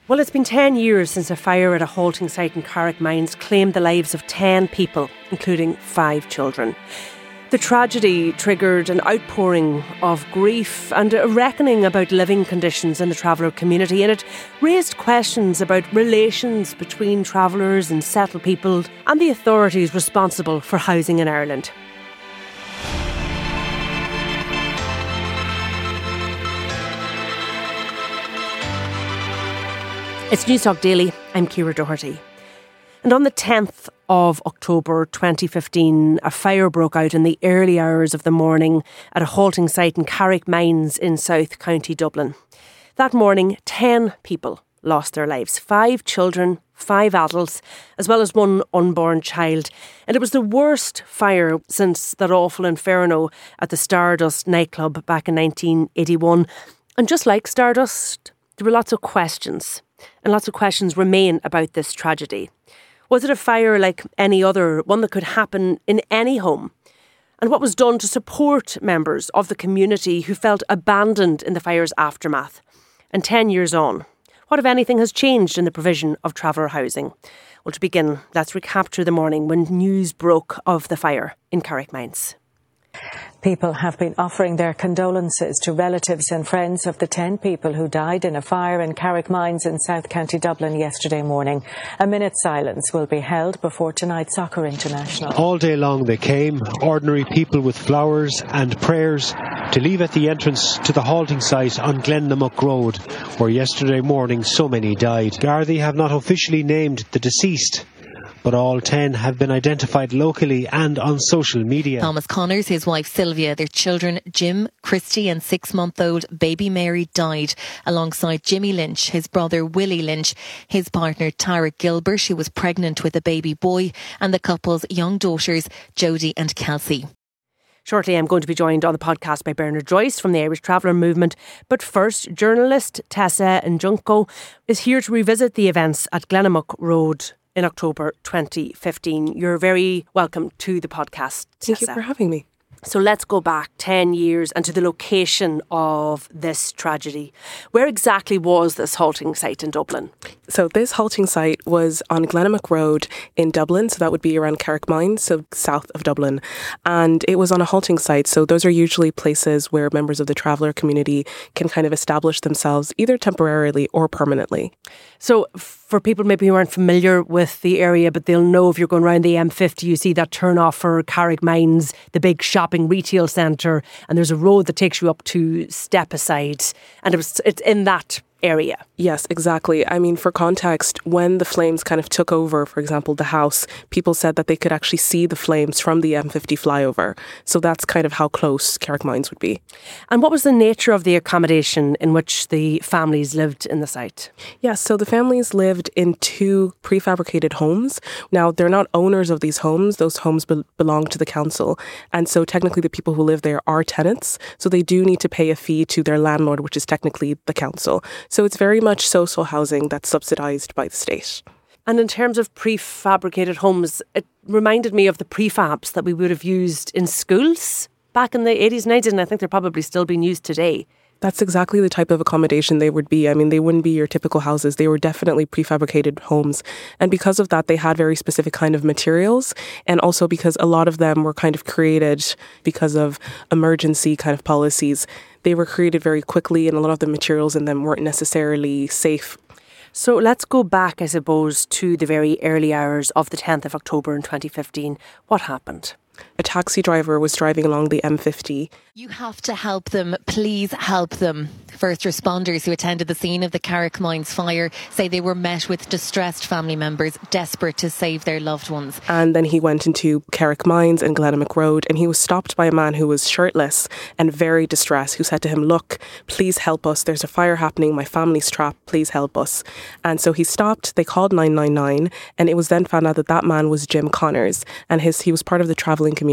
Well, it's been 10 years since a fire at a halting site in Carrick Mines claimed the lives of 10 people, including 5 children. The tragedy triggered an outpouring of grief and a reckoning about living conditions in the traveller community, and it raised questions about relations between travellers and settled people and the authorities responsible for housing in Ireland. It's Newstalk Daily. I'm Ciara Doherty. And on the 10th of October 2015, a fire broke out in the early hours of the morning at a halting site in Carrick Mines in South County Dublin. That morning, 10 people lost their lives. 5 children, 5 adults, as well as 1 unborn child. And it was the worst fire since that awful inferno at the Stardust nightclub back in 1981. And just like Stardust, there were lots of questions. And lots of questions remain about this tragedy. Was it a fire like any other, one that could happen in any home? And what was done to support members of the community who felt abandoned in the fire's aftermath? And 10 years on, what, if anything, has changed in the provision of traveller housing? Well, to begin, let's recapture the morning when news broke of the fire in Carrick Mines. People have been offering their condolences to relatives and friends of the 10 people who died in a fire in Carrick Mines in South County Dublin yesterday morning. A minute's silence will be held before tonight's Soccer International. All day long they came, ordinary people with flowers and prayers, to leave at the entrance to the halting site on Glennamuck Road, where yesterday morning so many died. Gardaí have not officially named the deceased, but all 10 have been identified locally and on social media. Thomas Connors, his wife Sylvia, their children Jim, Christy and 6-month-old baby Mary died, alongside Jimmy Lynch, his brother Willie Lynch, his partner Tara Gilbert, who was pregnant with a baby boy, and the couple's young daughters Jodie and Kelsey. Shortly, I'm going to be joined on the podcast by Bernard Joyce from the Irish Traveller Movement. But first, journalist Tessa Njunko is here to revisit the events at Glennamuck Road in October 2015. You're very welcome to the podcast, Thank Tessa. you for having me. So let's go back 10 years and to the location of this tragedy. Where exactly was this halting site in Dublin? So this halting site was on Glennamuck Road in Dublin, so that would be around Carrick Mines, so south of Dublin. And it was on a halting site, so those are usually places where members of the traveller community can kind of establish themselves either temporarily or permanently. So for people maybe who aren't familiar with the area, but they'll know if you're going around the M50, you see that turn off for Carrick Mines, the big shopping retail centre, and there's a road that takes you up to Stepaside, and it's in that area. Yes, exactly. I mean, for context, when the flames kind of took over, for example, the house, people said that they could actually see the flames from the M50 flyover. So that's kind of how close Carrick Mines would be. And what was the nature of the accommodation in which the families lived in the site? Yes, so the families lived in 2 prefabricated homes. Now, they're not owners of these homes. Those homes belong to the council. And so technically the people who live there are tenants. So they do need to pay a fee to their landlord, which is technically the council. So it's very much social housing that's subsidised by the state. And in terms of prefabricated homes, it reminded me of the prefabs that we would have used in schools back in the 80s and 90s, and I think they're probably still being used today. That's exactly the type of accommodation they would be. I mean, they wouldn't be your typical houses. They were definitely prefabricated homes. And because of that, they had very specific kind of materials. And also because a lot of them were kind of created because of emergency kind of policies. They were created very quickly, and a lot of the materials in them weren't necessarily safe. So let's go back, I suppose, to the very early hours of the 10th of October in 2015. What happened? A taxi driver was driving along the M50. You have to help them. Please help them. First responders who attended the scene of the Carrick Mines fire say they were met with distressed family members desperate to save their loved ones. And then he went into Carrick Mines and Glennamuck Road, and he was stopped by a man who was shirtless and very distressed, who said to him, "Look, please help us. There's a fire happening. My family's trapped. Please help us." And so he stopped. They called 999, and it was then found out that that man was Jim Connors, and he was part of the travelling community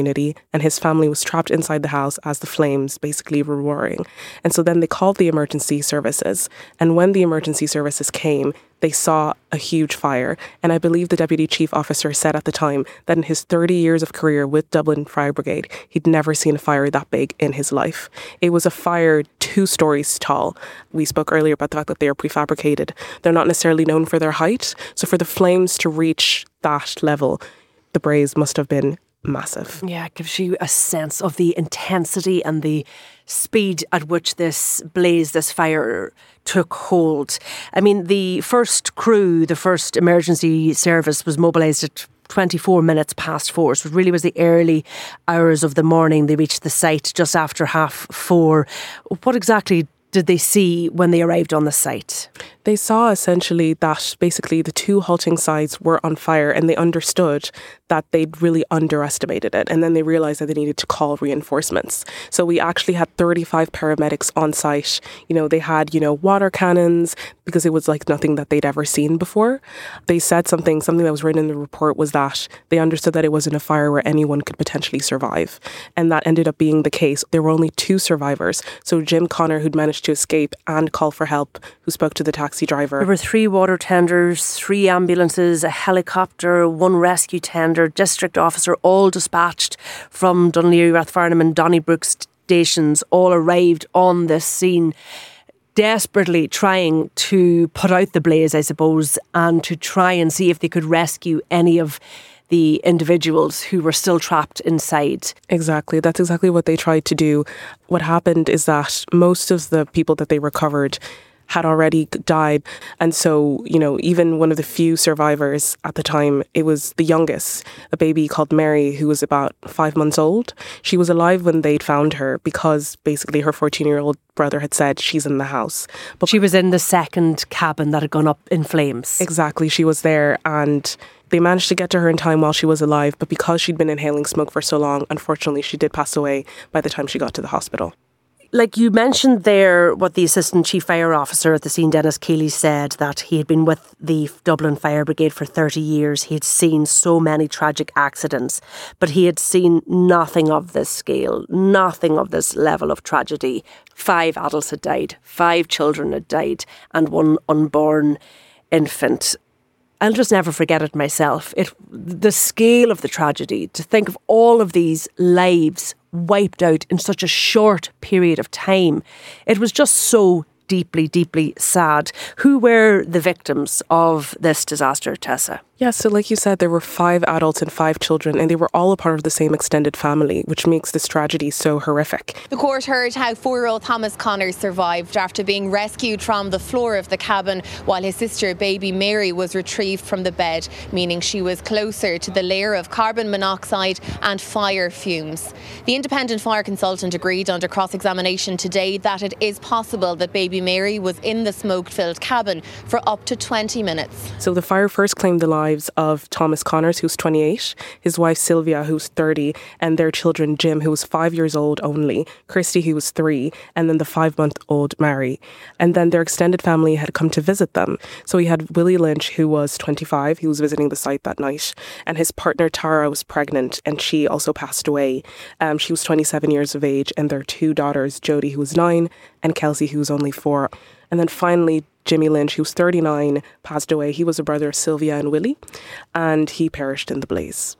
community, and his family was trapped inside the house as the flames basically were roaring. And so then they called the emergency services. And when the emergency services came, they saw a huge fire. And I believe the Deputy Chief Officer said at the time that in his 30 years of career with Dublin Fire Brigade, he'd never seen a fire that big in his life. It was a fire 2 stories tall. We spoke earlier about the fact that they are prefabricated. They're not necessarily known for their height. So for the flames to reach that level, the blaze must have been massive. Yeah, it gives you a sense of the intensity and the speed at which this blaze, this fire took hold. I mean, the first crew, the first emergency service was mobilised at 24 minutes past 4. So it really was the early hours of the morning. They reached the site just after 4:30. What exactly did they see when they arrived on the site? They saw essentially that basically the 2 halting sites were on fire, and they understood that they'd really underestimated it. And then they realised that they needed to call reinforcements. So we actually had 35 paramedics on site. They had, water cannons, because it was like nothing that they'd ever seen before. They said something that was written in the report was that they understood that it wasn't a fire where anyone could potentially survive. And that ended up being the case. There were only 2 survivors. So Jim Connor, who'd managed to escape and call for help, who spoke to the taxi driver. There were 3 water tenders, 3 ambulances, a helicopter, 1 rescue tender, district officer, all dispatched from Dún Laoghaire, Rathfarnham and Donnybrook stations, all arrived on this scene, desperately trying to put out the blaze, I suppose, and to try and see if they could rescue any of the individuals who were still trapped inside. Exactly. That's exactly what they tried to do. What happened is that most of the people that they recovered had already died. And so, even one of the few survivors at the time, it was the youngest, a baby called Mary, who was about 5 months old. She was alive when they'd found her because basically her 14-year-old brother had said she's in the house. But she was in the second cabin that had gone up in flames. Exactly. She was there, and they managed to get to her in time while she was alive. But because she'd been inhaling smoke for so long, unfortunately, she did pass away by the time she got to the hospital. Like you mentioned there, what the Assistant Chief Fire Officer at the scene, Dennis Keeley, said that he had been with the Dublin Fire Brigade for 30 years. He had seen so many tragic accidents, but he had seen nothing of this scale, nothing of this level of tragedy. 5 adults had died, 5 children had died, and 1 unborn infant. I'll just never forget it myself. The scale of the tragedy, to think of all of these lives wiped out in such a short period of time. It was just so deeply, deeply sad. Who were the victims of this disaster, Tessa? Yeah, so like you said, there were 5 adults and 5 children, and they were all a part of the same extended family, which makes this tragedy so horrific. The court heard how 4-year-old Thomas Connor survived after being rescued from the floor of the cabin, while his sister, baby Mary, was retrieved from the bed, meaning she was closer to the layer of carbon monoxide and fire fumes. The independent fire consultant agreed under cross-examination today that it is possible that baby Mary was in the smoke-filled cabin for up to 20 minutes. So the fire first claimed the lives of Thomas Connors, who's 28, his wife Sylvia, who's 30, and their children Jim, who was 5 years old only, Christy, who was 3, and then the 5-month-old Mary. And then their extended family had come to visit them. So he had Willie Lynch, who was 25, he was visiting the site that night, and his partner Tara was pregnant, and she also passed away. She was 27 years of age, and their 2 daughters, Jodie, who was 9, and Kelsey, who was only 4. And then finally, Jimmy Lynch, who was 39, passed away. He was a brother of Sylvia and Willie, and he perished in the blaze.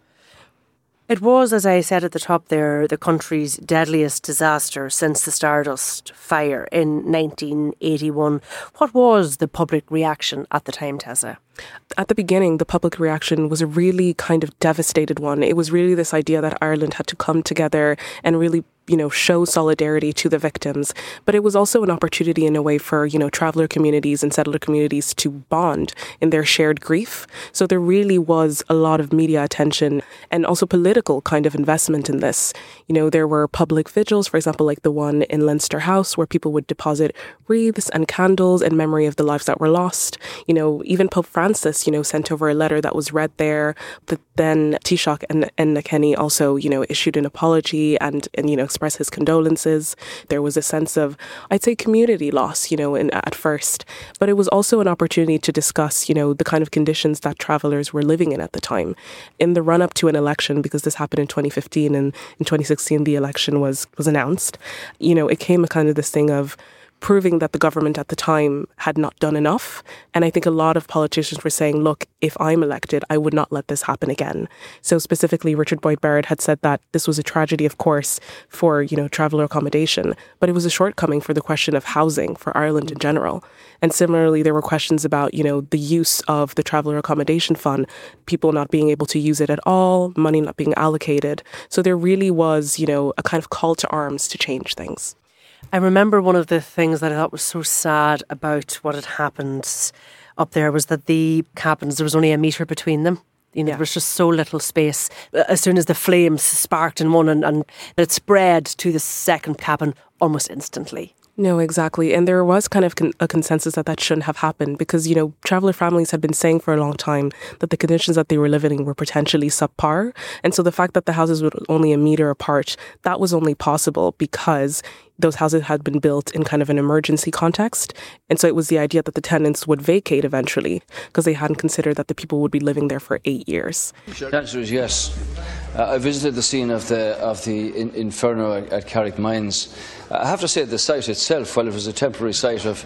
It was, as I said at the top there, the country's deadliest disaster since the Stardust fire in 1981. What was the public reaction at the time, Tessa? At the beginning, the public reaction was a really kind of devastated one. It was really this idea that Ireland had to come together and really, show solidarity to the victims. But it was also an opportunity in a way for, traveller communities and settler communities to bond in their shared grief. So there really was a lot of media attention and also political kind of investment in this. There were public vigils, for example, like the one in Leinster House, where people would deposit wreaths and candles in memory of the lives that were lost. Even Pope Francis Francis, sent over a letter that was read there. But then Taoiseach and Enda Kenny also, issued an apology and expressed his condolences. There was a sense of, I'd say, community loss, at first. But it was also an opportunity to discuss, the kind of conditions that travellers were living in at the time. In the run-up to an election, because this happened in 2015 and in 2016 the election was announced, it came a kind of this thing of proving that the government at the time had not done enough. And I think a lot of politicians were saying, look, if I'm elected, I would not let this happen again. So specifically, Richard Boyd Barrett had said that this was a tragedy, of course, for, traveller accommodation, but it was a shortcoming for the question of housing for Ireland in general. And similarly, there were questions about, the use of the traveller accommodation fund, people not being able to use it at all, money not being allocated. So there really was, a kind of call to arms to change things. I remember one of the things that I thought was so sad about what had happened up there was that the cabins, there was only a metre between them. There was just so little space. As soon as the flames sparked in one and it spread to the second cabin almost instantly. No, exactly. And there was kind of a consensus that shouldn't have happened because, traveller families had been saying for a long time that the conditions that they were living in were potentially subpar. And so the fact that the houses were only a metre apart, that was only possible because those houses had been built in kind of an emergency context. And so it was the idea that the tenants would vacate eventually because they hadn't considered that the people would be living there for 8 years. The answer is yes. I visited the scene of the inferno at Carrick Mines. I have to say the site itself, while it was a temporary site of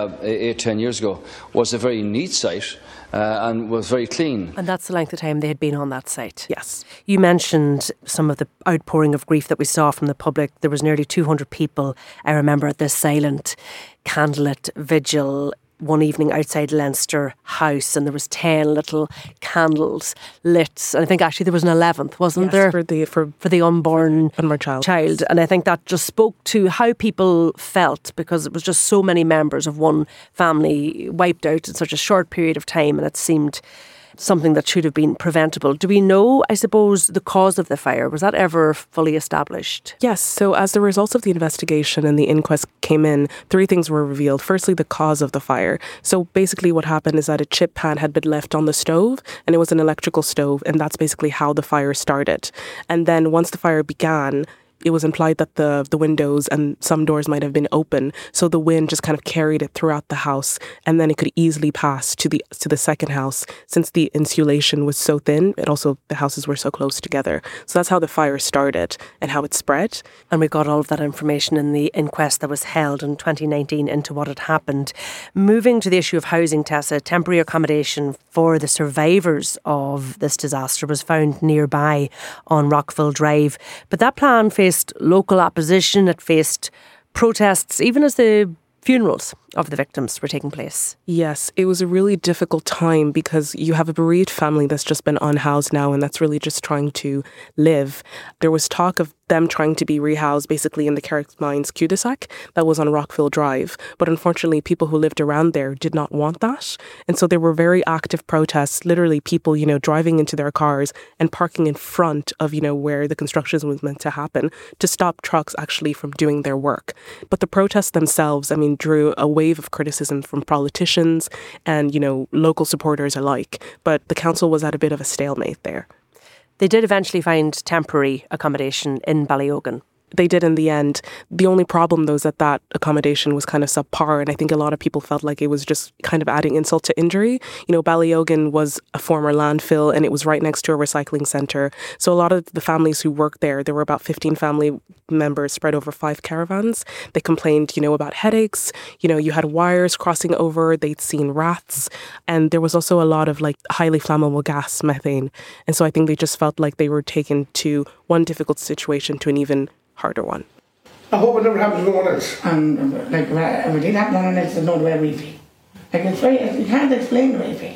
8-10 years ago, was a very neat site. And was very clean. And that's the length of time they had been on that site? Yes. You mentioned some of the outpouring of grief that we saw from the public. There was nearly 200 people, I remember, at this silent candlelit vigil one evening outside Leinster House, and there was 10 little candles lit. And I think actually there was an 11th, wasn't there? For the unborn child. And I think that just spoke to how people felt because it was just so many members of one family wiped out in such a short period of time, and it seemed something that should have been preventable. Do we know, I suppose, the cause of the fire? Was that ever fully established? Yes. So as the results of the investigation and the inquest came in, 3 things were revealed. Firstly, the cause of the fire. So basically what happened is that a chip pan had been left on the stove, and it was an electrical stove, and that's basically how the fire started. And then once the fire began, it was implied that the windows and some doors might have been open, so the wind just kind of carried it throughout the house, and then it could easily pass to the second house since the insulation was so thin. And also the houses were so close together. So that's how the fire started and how it spread. And we got all of that information in the inquest that was held in 2019 into what had happened. Moving to the issue of housing, Tessa, temporary accommodation for the survivors of this disaster was found nearby on Rockville Drive, but that plan faced local opposition, it faced protests, even as the funerals of the victims were taking place. Yes, it was a really difficult time because you have a bereaved family that's just been unhoused now and that's really just trying to live. There was talk of them trying to be rehoused basically in the Carrick Mines cul-de-sac that was on Rockville Drive. But unfortunately, people who lived around there did not want that. And so there were very active protests, literally people, driving into their cars and parking in front of, where the construction was meant to happen to stop trucks actually from doing their work. But the protests themselves, drew a wave of criticism from politicians and, local supporters alike. But the council was at a bit of a stalemate there. They did eventually find temporary accommodation in Ballyogan. They did in the end. The only problem, though, is that accommodation was kind of subpar, and I think a lot of people felt like it was just kind of adding insult to injury. Ballyogan was a former landfill, and it was right next to a recycling centre. So a lot of the families who worked there were about 15 family members spread over 5 caravans. They complained, about headaches. You had wires crossing over. They'd seen rats. And there was also a lot of, highly flammable gas, methane. And so I think they just felt like they were taken to one difficult situation to an even harder one. I hope it never happens to no one else. And if it did happen to no one else, there's no way we feel. It's very, you can't explain the way we feel.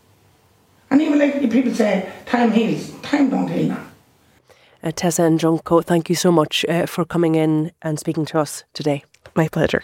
And even people say, time heals. Time don't heal now. Tessa and Junko, thank you so much for coming in and speaking to us today. My pleasure.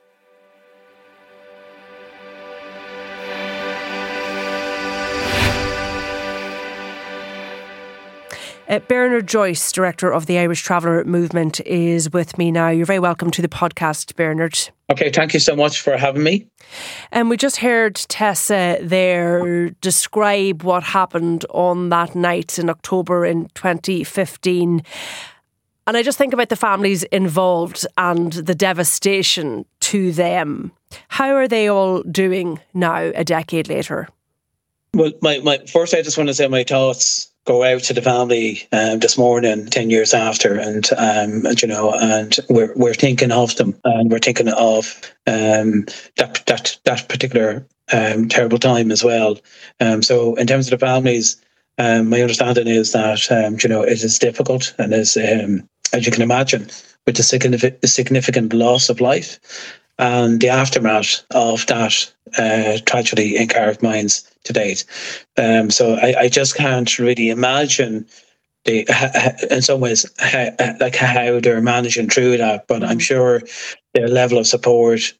Bernard Joyce, Director of the Irish Traveller Movement, is with me now. You're very welcome to the podcast, Bernard. Okay, thank you so much for having me. And we just heard Tessa there describe what happened on that night in October in 2015. And I just think about the families involved and the devastation to them. How are they all doing now, a decade later? Well, my first, I just want to say my thoughts go out to the family this morning, 10 years after, and we're thinking of them, and we're thinking of that particular terrible time as well. So in terms of the families, my understanding is that it is difficult, and as you can imagine, with the significant loss of life and the aftermath of that tragedy in Carrickmines to date. So I just can't really imagine in some ways how they're managing through that. But I'm sure their level of support,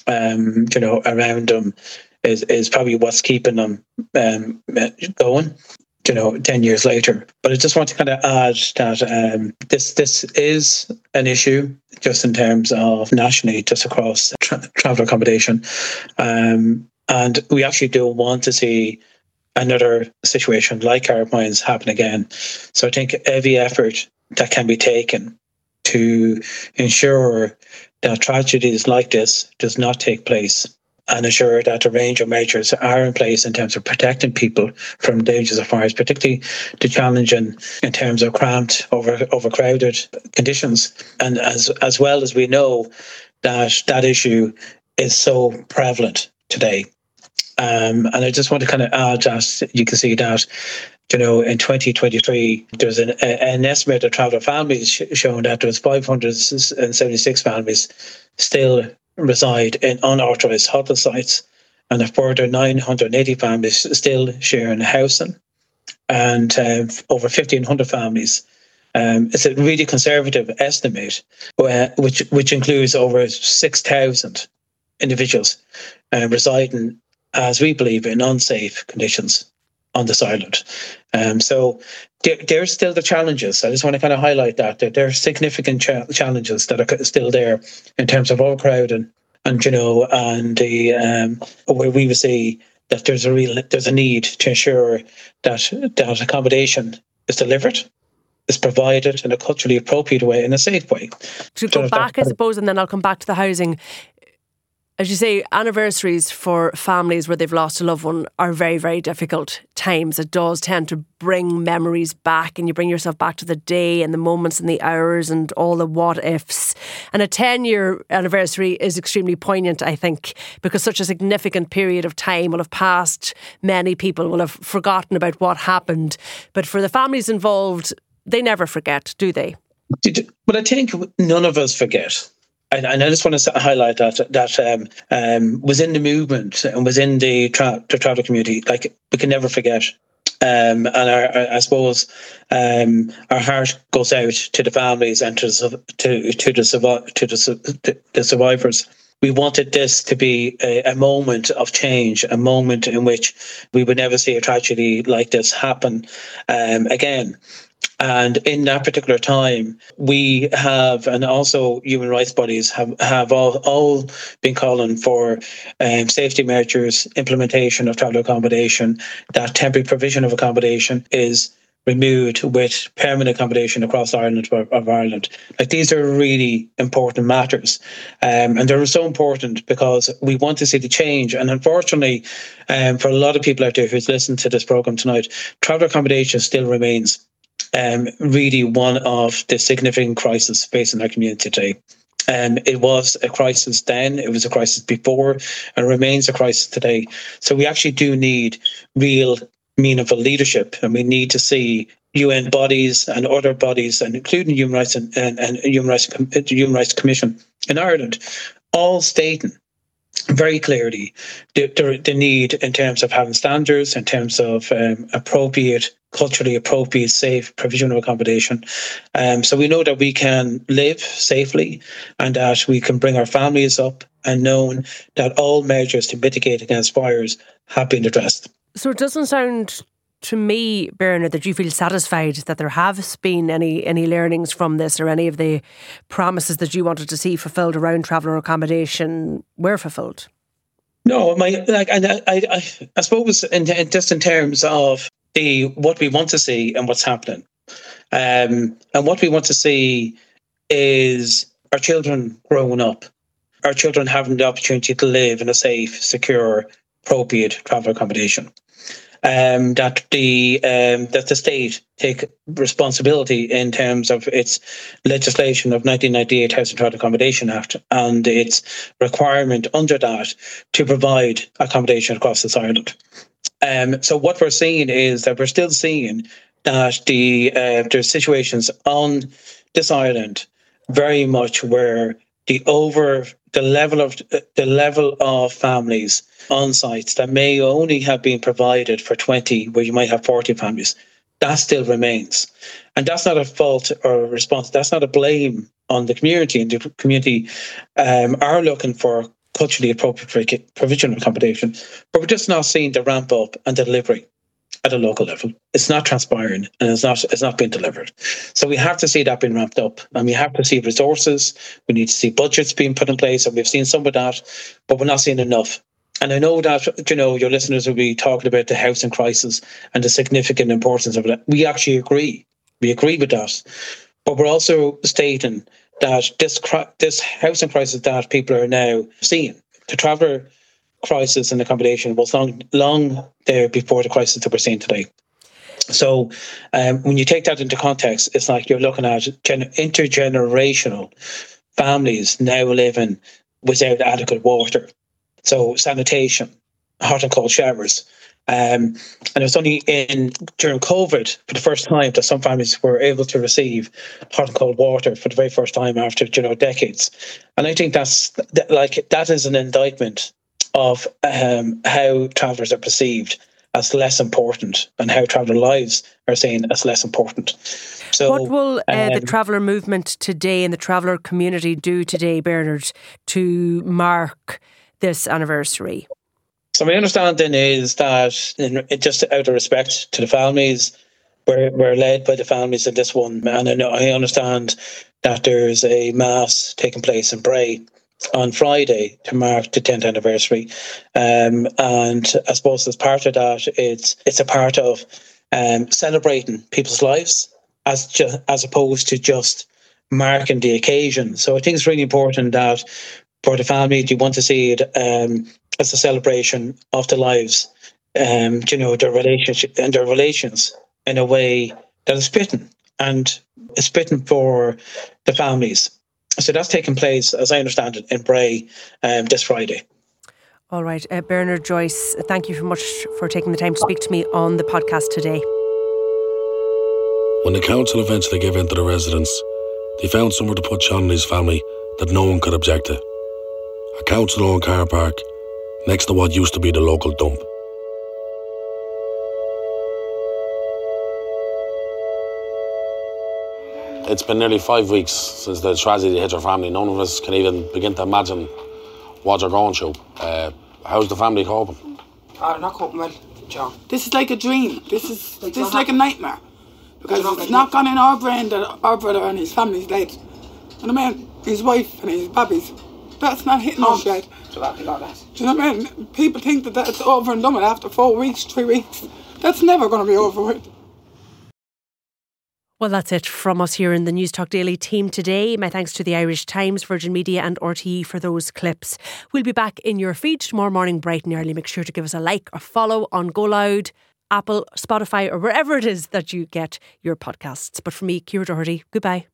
around them is probably what's keeping them going. 10 years later. But I just want to kind of add that this is an issue just in terms of nationally, just across traveller accommodation. And we actually don't want to see another situation like Carrickmines happen again. So I think every effort that can be taken to ensure that tragedies like this does not take place, and ensure that a range of measures are in place in terms of protecting people from dangers of fires, particularly the challenging in terms of cramped, overcrowded conditions. And as well as we know that issue is so prevalent today. And I just want to kind of add that you can see that, in 2023, there's an estimate of traveller families showing that there was 576 families still reside in unauthorised hotel sites, and a further 980 families still sharing housing, and over 1,500 families. It's a really conservative estimate, which includes over 6,000 individuals residing, as we believe, in unsafe conditions on this island. So there's still the challenges. I just want to kind of highlight that there are significant challenges that are still there in terms of overcrowding, and the where we would say that there's a need to ensure that accommodation is delivered, is provided in a culturally appropriate way, in a safe way. To go back, I suppose, and then I'll come back to the housing. As you say, anniversaries for families where they've lost a loved one are very, very difficult times. It does tend to bring memories back, and you bring yourself back to the day and the moments and the hours and all the what ifs. And a 10-year anniversary is extremely poignant, I think, because such a significant period of time will have passed. Many people will have forgotten about what happened. But for the families involved, they never forget, do they? But I think none of us forget. And I just want to highlight that within the movement and within the traveller community, like, we can never forget. And I suppose our heart goes out to the families and to the survivors. We wanted this to be a moment of change, a moment in which we would never see a tragedy like this happen again. And in that particular time, we have, and also human rights bodies have all been calling for safety measures, implementation of travel accommodation, that temporary provision of accommodation is removed with permanent accommodation across Ireland of Ireland. Like, these are really important matters. And they're so important because we want to see the change. And unfortunately, for a lot of people out there who's listened to this programme tonight, travel accommodation still remains really one of the significant crises facing our community today. It was a crisis then, it was a crisis before, and remains a crisis today. So we actually do need real, meaningful leadership, and we need to see UN bodies and other bodies, and including Human Rights and Human Rights Commission in Ireland, all stating very clearly the need in terms of having standards, in terms of culturally appropriate, safe provision of accommodation. So we know that we can live safely and that we can bring our families up, and knowing that all measures to mitigate against fires have been addressed. So it doesn't sound to me, Bernard, that you feel satisfied that there have been any learnings from this, or any of the promises that you wanted to see fulfilled around traveller accommodation were fulfilled? No, I suppose just in terms of what we want to see and what's happening, and what we want to see is our children growing up, our children having the opportunity to live in a safe, secure, appropriate travel accommodation. That the state take responsibility in terms of its legislation of 1998 Housing Travel Accommodation Act and its requirement under that to provide accommodation across this island. So what we're seeing is that we're still seeing that there's situations on this island very much where the level of families on sites that may only have been provided for 20, where you might have 40 families, that still remains. And that's not a fault or a response. That's not a blame on the community. And the community are looking for culturally appropriate provision of accommodation, but we're just not seeing the ramp up and the delivery at a local level. It's not transpiring, and it's not being delivered. So we have to see that being ramped up, and we have to see resources. We need to see budgets being put in place, and we've seen some of that, but we're not seeing enough. And I know that, your listeners will be talking about the housing crisis and the significant importance of it. We actually agree. We agree with that. But we're also stating that this housing crisis that people are now seeing, the traveller crisis in accommodation, was long there before the crisis that we're seeing today. So when you take that into context, it's like you're looking at intergenerational families now living without adequate water. So sanitation, hot and cold showers. And it was only during COVID for the first time that some families were able to receive hot and cold water for the very first time after decades. And I think that is an indictment of how travellers are perceived as less important, and how traveller lives are seen as less important. So, what will the traveller movement today and the traveller community do today, Bernard, to mark this anniversary? So my understanding is that, just out of respect to the families, we're led by the families in this one. And I understand that there's a mass taking place in Bray on Friday to mark the 10th anniversary. And I suppose as part of that, it's a part of celebrating people's lives as opposed to just marking the occasion. So I think it's really important that for the family, you want to see it as a celebration of the lives, their relationship and their relations in a way that is fitting, and it's fitting for the families. So that's taking place, as I understand it, in Bray this Friday. All right. Bernard Joyce, thank you very much for taking the time to speak to me on the podcast today. When the council eventually gave in to the residents, they found somewhere to put Sean and his family that no one could object to. A council-owned car park next to what used to be the local dump. It's been nearly 5 weeks since the tragedy hit our family. None of us can even begin to imagine what they're going through. How's the family coping? Oh, not coping well, John. This is like a dream. This is like a nightmare. Because it's not gone in our brain that our brother and his family's dead. And I mean, his wife and his babies, that's not hitting us yet. Do you know what I mean? People think that it's over and done with after 4 weeks, 3 weeks. That's never going to be over with. Well, that's it from us here in the Newstalk Daily team today. My thanks to the Irish Times, Virgin Media and RTE for those clips. We'll be back in your feed tomorrow morning bright and early. Make sure to give us a like or follow on Go Loud, Apple, Spotify or wherever it is that you get your podcasts. But for me, Ciara Doherty, goodbye.